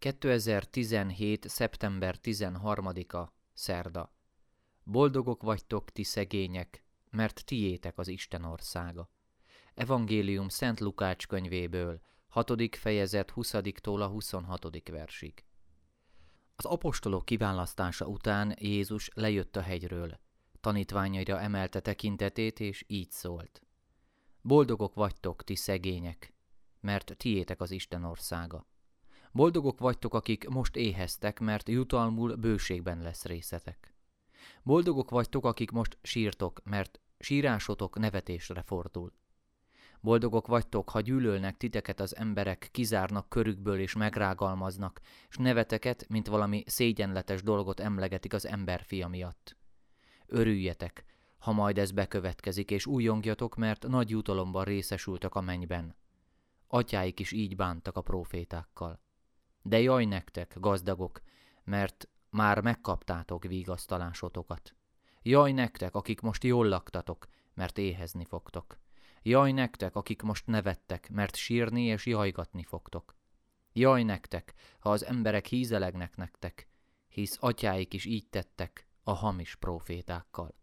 2017. szeptember 13-a, szerda. Boldogok vagytok, ti szegények, mert tiétek az Isten országa. Evangélium Szent Lukács könyvéből, 6. fejezet 20-tól a 26. versig. Az apostolok kiválasztása után Jézus lejött a hegyről. Tanítványaira emelte tekintetét, és így szólt. Boldogok vagytok, ti szegények, mert tiétek az Isten országa. Boldogok vagytok, akik most éheztek, mert jutalmul bőségben lesz részetek. Boldogok vagytok, akik most sírtok, mert sírásotok nevetésre fordul. Boldogok vagytok, ha gyűlölnek titeket az emberek, kizárnak körükből és megrágalmaznak, s neveteket, mint valami szégyenletes dolgot emlegetik az emberfia miatt. Örüljetek, ha majd ez bekövetkezik, és újjongjatok, mert nagy jutalomban részesültek a mennyben. Atyáik is így bántak a prófétákkal. De jaj nektek, gazdagok, mert már megkaptátok vigasztalásotokat. Jaj nektek, akik most jól laktatok, mert éhezni fogtok. Jaj nektek, akik most nevettek, mert sírni és jajgatni fogtok. Jaj nektek, ha az emberek hízelegnek nektek, hisz atyáik is így tettek a hamis prófétákkal.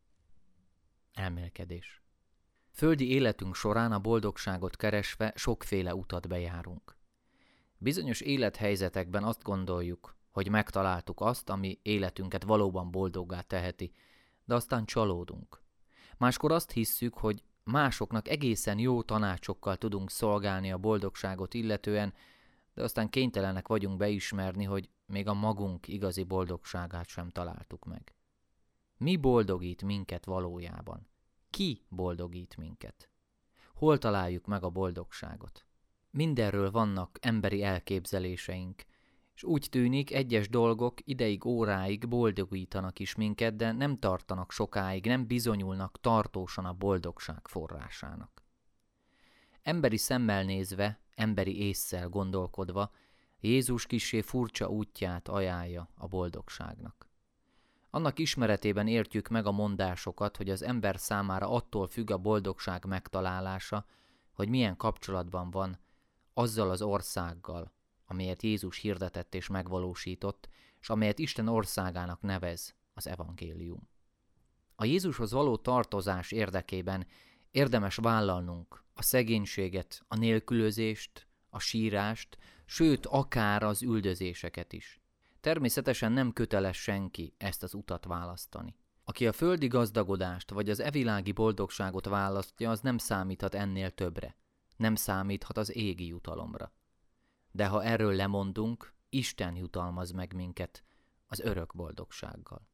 Elmélkedés. Földi életünk során a boldogságot keresve sokféle utat bejárunk. Bizonyos élethelyzetekben azt gondoljuk, hogy megtaláltuk azt, ami életünket valóban boldoggá teheti, de aztán csalódunk. Máskor azt hisszük, hogy másoknak egészen jó tanácsokkal tudunk szolgálni a boldogságot illetően, de aztán kénytelenek vagyunk beismerni, hogy még a magunk igazi boldogságát sem találtuk meg. Mi boldogít minket valójában? Ki boldogít minket? Hol találjuk meg a boldogságot? Mindenről vannak emberi elképzeléseink, és úgy tűnik, egyes dolgok ideig, óráig boldogítanak is minket, de nem tartanak sokáig, nem bizonyulnak tartósan a boldogság forrásának. Emberi szemmel nézve, emberi ésszel gondolkodva, Jézus kissé furcsa útját ajánlja a boldogságnak. Annak ismeretében értjük meg a mondásokat, hogy az ember számára attól függ a boldogság megtalálása, hogy milyen kapcsolatban van azzal az országgal, amelyet Jézus hirdetett és megvalósított, és amelyet Isten országának nevez az evangélium. A Jézushoz való tartozás érdekében érdemes vállalnunk a szegénységet, a nélkülözést, a sírást, sőt, akár az üldözéseket is. Természetesen nem köteles senki ezt az utat választani. Aki a földi gazdagodást vagy az evilági boldogságot választja, az nem számíthat ennél többre. Nem számíthat az égi jutalomra. De ha erről lemondunk, Isten jutalmaz meg minket az örök boldogsággal.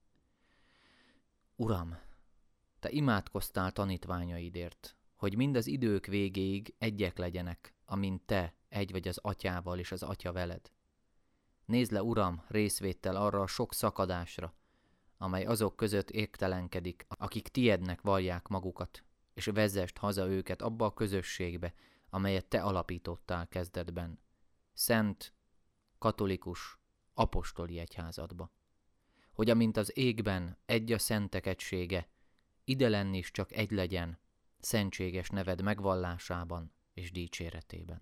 Uram, Te imádkoztál tanítványaidért, hogy mind az idők végéig egyek legyenek, amint Te egy vagy az Atyával és az Atya veled. Nézd le, Uram, részvéttel arra a sok szakadásra, amely azok között égtelenkedik, akik Tiednek vallják magukat, és vezesd haza őket abba a közösségbe, amelyet Te alapítottál kezdetben. Szent, katolikus, apostoli egyházadba. Hogy amint az égben egy a szentek egysége, ide lenn is csak egy legyen, szentséges neved megvallásában és dicséretében.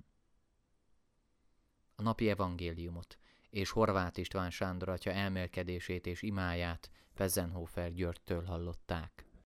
A napi evangéliumot és Horváth István Sándor atya elmélkedését és imáját Pezzenhofer Györgytől hallották.